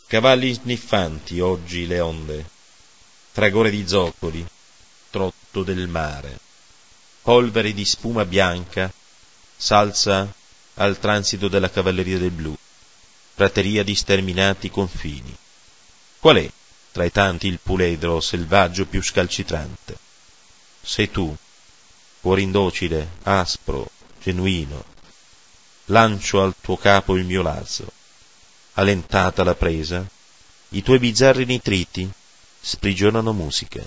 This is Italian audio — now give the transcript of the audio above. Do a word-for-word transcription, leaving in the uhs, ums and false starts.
Cavalli sniffanti oggi le onde, fragore di zoccoli, trotto del mare, polvere di spuma bianca, s'alza al transito della cavalleria del blu, prateria di sterminati confini. Qual è tra i tanti il puledro selvaggio più scalcitrante? Sei tu, cuore indocile, aspro, genuino, lancio al tuo capo il mio lasso. Allentata la presa, i tuoi bizzarri nitriti sprigionano musica.